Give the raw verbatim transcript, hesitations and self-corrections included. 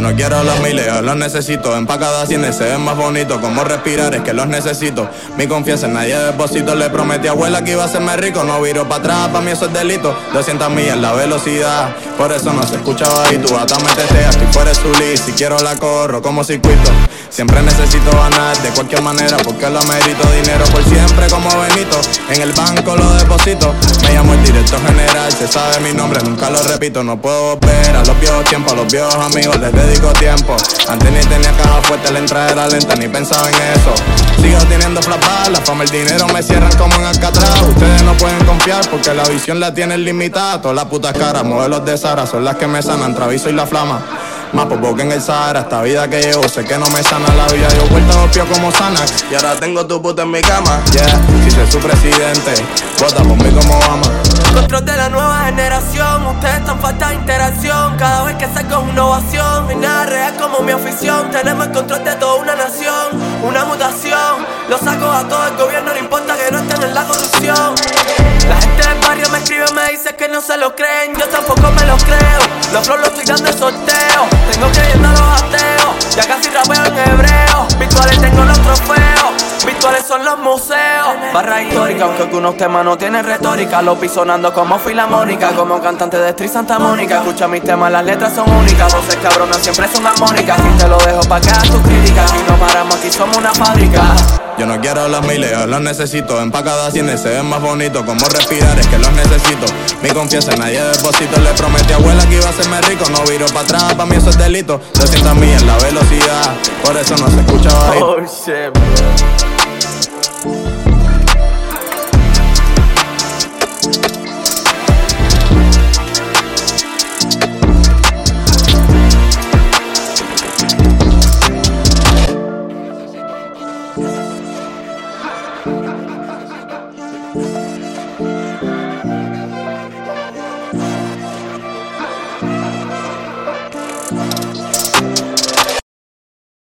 no quiero los miles, los necesito. En pa' cada cien se ven más bonitos. Como respirar es que los necesito. Mi confianza en nadie deposito. Le prometí a abuela que iba a hacerme rico. No viro pa' atrás, pa' mí eso es delito. doscientas millas la velocidad, por eso no se escuchaba y tú hasta me teteas. Si fuera su list, si quiero la corro como circuito. Siempre necesito ganar de cualquier manera porque lo merito. Dinero por siempre como Benito. En el banco lo deposito. Me llamo el director general, se sabe mi nombre, nunca lo repito. No puedo volver a los viejos tiempos, a los viejos amigos les dedico tiempo. Antes ni tenía caja fuerte, la entrada era lenta, ni pensaba en eso. Sigo teniendo flashback, la fama, el dinero me cierran como en Alcatraz. Ustedes no pueden confiar porque la visión la tienen limitada. Todas las putas caras, modelos de Sara, son las que me sanan, Traviso y la flama. Más poco que en el Sahara, esta vida que llevo sé que no me sana la vida. Yo vuelta dos pies como Xanax y ahora tengo tu puta en mi cama. Yeah, si soy su presidente, vota por mí como Obama. Control de la nueva generación, ustedes están falta de interacción. Cada vez que saco una innovación, no hay nada real como mi afición. Tenemos el control de toda una nación, una mutación. Lo saco a todo el gobierno, no importa que no estén en la corrupción. La gente del barrio me escribe, me dice que no se lo creen. Yo tampoco me lo creo, los flows los estoy dando en sorteo. Tengo creyendo a los ateos, ya casi rapeo en hebreo. Virtuales tengo los trofeos, virtuales son los museos. Barra histórica, aunque algunos temas no tienen retórica. Los vi sonando como filarmónica, como cantante de Street Santa Mónica. Escucha mis temas, las letras son únicas. Voces cabronas siempre son armónicas. Si te lo dejo pa' que hagas tus críticas. Y no paramos, aquí somos una fábrica. Yo no quiero los miles, los necesito. En pa' cada cien se ven más bonitos. Como respirar es que los necesito. Mi confianza en nadie deposito. Le prometí a abuela que iba a hacerme rico. No viro pa' atrás, pa' mí eso es delito. doscientas millas la velocidad, por eso no se escucha bajito. Oh shit, bro.